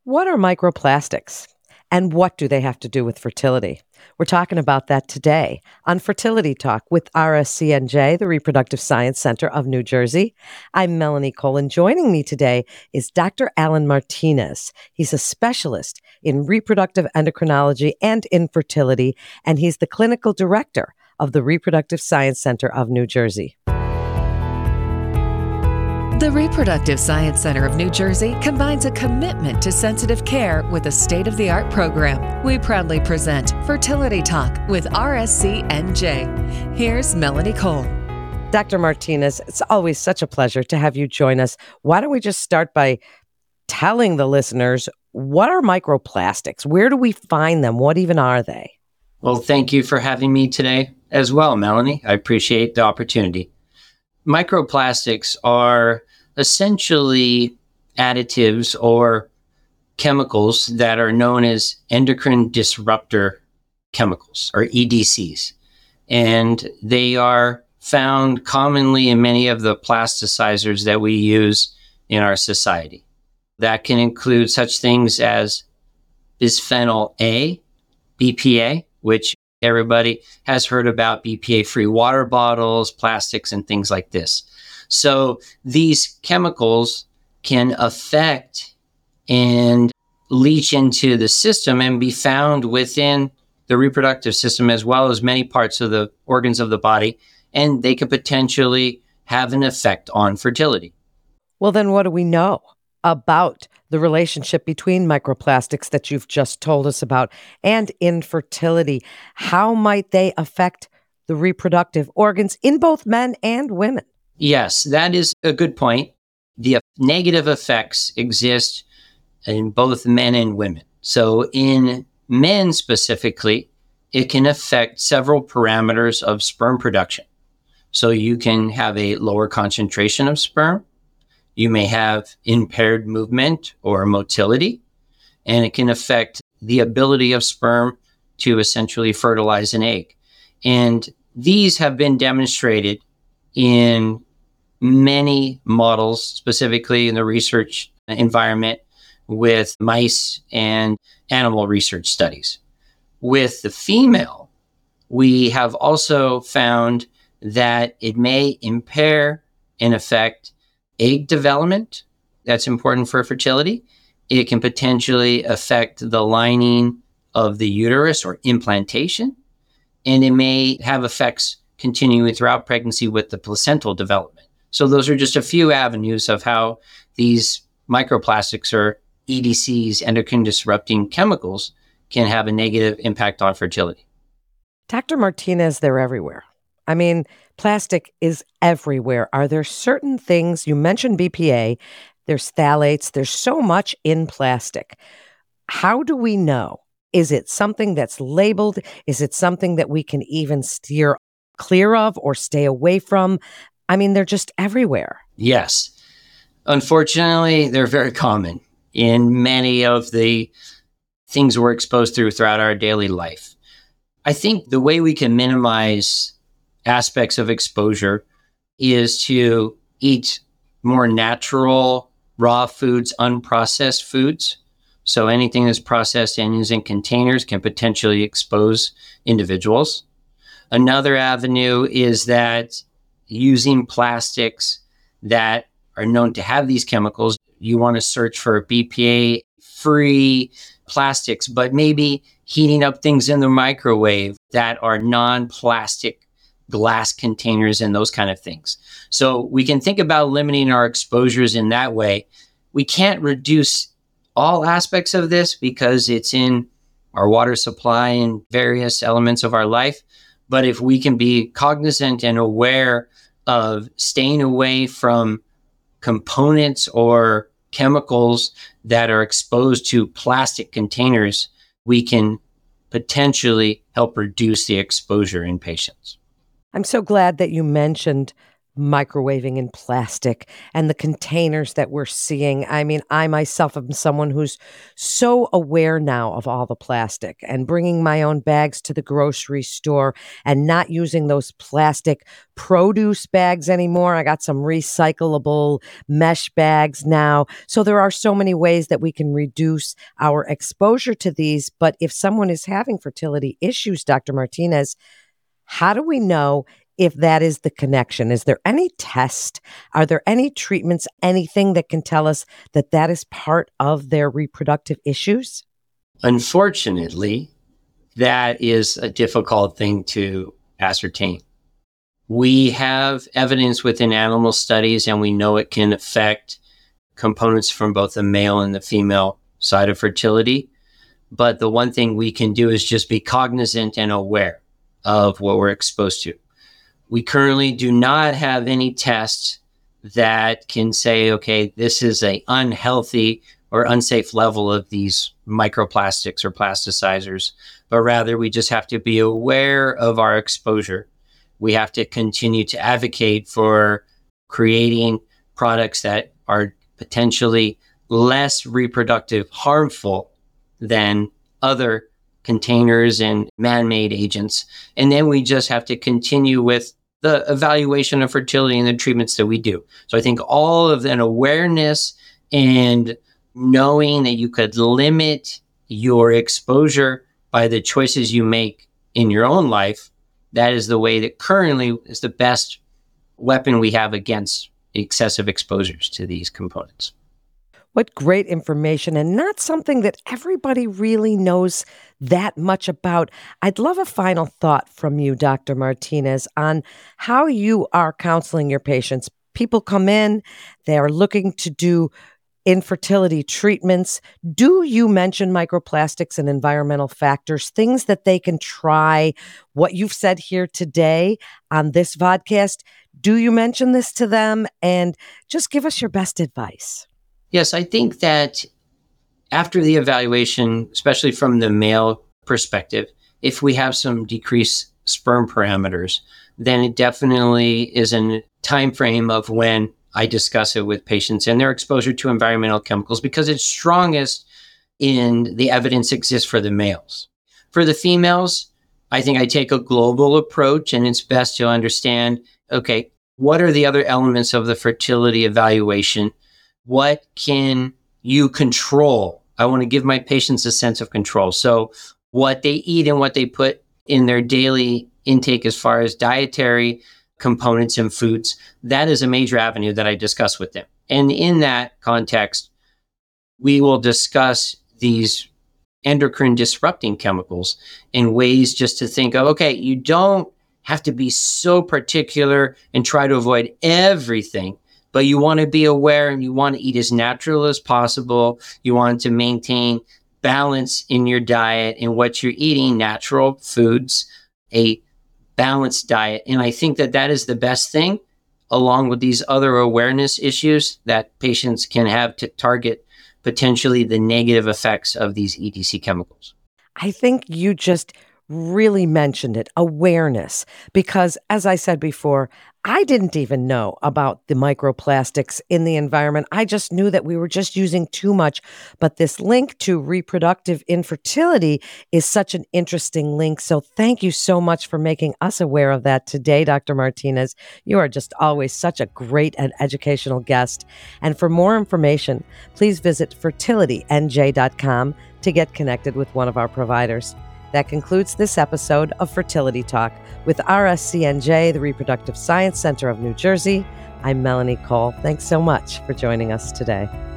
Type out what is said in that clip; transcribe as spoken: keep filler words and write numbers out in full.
What are microplastics and what do they have to do with fertility? We're talking about that today on Fertility Talk with R S C N J, the Reproductive Science Center of New Jersey. I'm Melanie Cole, and joining me today is Doctor Alan Martinez. He's a specialist in reproductive endocrinology and infertility, and he's the clinical director of the Reproductive Science Center of New Jersey. The Reproductive Science Center of New Jersey combines a commitment to sensitive care with a state-of-the-art program. We proudly present Fertility Talk with R S C N J. Here's Melanie Cole. Doctor Martinez, it's always such a pleasure to have you join us. Why don't we just start by telling the listeners, what are microplastics? Where do we find them? What even are they? Well, thank you for having me today as well, Melanie. I appreciate the opportunity. Microplastics are essentially additives or chemicals that are known as endocrine disruptor chemicals, or E D Cs. And they are found commonly in many of the plasticizers that we use in our society. That can include such things as bisphenol A, B P A, which everybody has heard about, B P A-free water bottles, plastics, and things like this. So these chemicals can affect and leach into the system and be found within the reproductive system as well as many parts of the organs of the body, and they could potentially have an effect on fertility. Well, then what do we know about the relationship between microplastics that you've just told us about and infertility? How might they affect the reproductive organs in both men and women? Yes, that is a good point. The negative effects exist in both men and women. So in men specifically, it can affect several parameters of sperm production. So you can have a lower concentration of sperm. You may have impaired movement or motility, and it can affect the ability of sperm to essentially fertilize an egg. And these have been demonstrated in many models, specifically in the research environment with mice and animal research studies. With the female, we have also found that it may impair and affect egg development. That's important for fertility. It can potentially affect the lining of the uterus or implantation, and it may have effects continuing throughout pregnancy with the placental development. So those are just a few avenues of how these microplastics or E D Cs, endocrine disrupting chemicals, can have a negative impact on fertility. Doctor Martinez, they're everywhere. I mean, plastic is everywhere. Are there certain things, you mentioned B P A, there's phthalates, there's so much in plastic. How do we know? Is it something that's labeled? Is it something that we can even steer clear of or stay away from? I mean, they're just everywhere. Yes. Unfortunately, they're very common in many of the things we're exposed to throughout our daily life. I think the way we can minimize aspects of exposure is to eat more natural, raw foods, unprocessed foods. So anything that's processed and used in containers can potentially expose individuals. Another avenue is that using plastics that are known to have these chemicals, you want to search for B P A-free plastics, but maybe heating up things in the microwave that are non-plastic glass containers and those kind of things. So we can think about limiting our exposures in that way. We can't reduce all aspects of this because it's in our water supply and various elements of our life. But if we can be cognizant and aware of staying away from components or chemicals that are exposed to plastic containers, we can potentially help reduce the exposure in patients. I'm so glad that you mentioned microwaving in plastic and the containers that we're seeing. I mean, I myself am someone who's so aware now of all the plastic and bringing my own bags to the grocery store and not using those plastic produce bags anymore. I got some recyclable mesh bags now. So there are so many ways that we can reduce our exposure to these. But if someone is having fertility issues, Doctor Martinez, how do we know if that is the connection? Is there any test? Are there any treatments, anything that can tell us that that is part of their reproductive issues? Unfortunately, that is a difficult thing to ascertain. We have evidence within animal studies, and we know it can affect components from both the male and the female side of fertility. But the one thing we can do is just be cognizant and aware of what we're exposed to. We currently do not have any tests that can say, okay, this is an unhealthy or unsafe level of these microplastics or plasticizers, but rather we just have to be aware of our exposure. We have to continue to advocate for creating products that are potentially less reproductive harmful than other containers and man-made agents. And then we just have to continue with the evaluation of fertility and the treatments that we do. So I think all of that awareness and knowing that you could limit your exposure by the choices you make in your own life, that is the way that currently is the best weapon we have against excessive exposures to these components. What great information, and not something that everybody really knows that much about. I'd love a final thought from you, Doctor Martinez, on how you are counseling your patients. People come in, they are looking to do infertility treatments. Do you mention microplastics and environmental factors, things that they can try? What you've said here today on this vodcast, do you mention this to them? And just give us your best advice. Yes, I think that after the evaluation, especially from the male perspective, if we have some decreased sperm parameters, then it definitely is a time frame of when I discuss it with patients and their exposure to environmental chemicals, because it's strongest in the evidence exists for the males. For the females, I think I take a global approach, and it's best to understand, okay, what are the other elements of the fertility evaluation? What can you control? I want to give my patients a sense of control. So what they eat and what they put in their daily intake as far as dietary components and foods, that is a major avenue that I discuss with them. And in that context, we will discuss these endocrine disrupting chemicals in ways just to think of, okay, you don't have to be so particular and try to avoid everything. But you want to be aware and you want to eat as natural as possible. You want to maintain balance in your diet and what you're eating, natural foods, a balanced diet. And I think that that is the best thing, along with these other awareness issues that patients can have to target potentially the negative effects of these E D C chemicals. I think you just really mentioned it, awareness, because as I said before, I didn't even know about the microplastics in the environment. I just knew that we were just using too much. But this link to reproductive infertility is such an interesting link. So thank you so much for making us aware of that today, Doctor Martinez. You are just always such a great and educational guest. And for more information, please visit fertility n j dot com to get connected with one of our providers. That concludes this episode of Fertility Talk with R S C N J, the Reproductive Science Center of New Jersey. I'm Melanie Cole. Thanks so much for joining us today.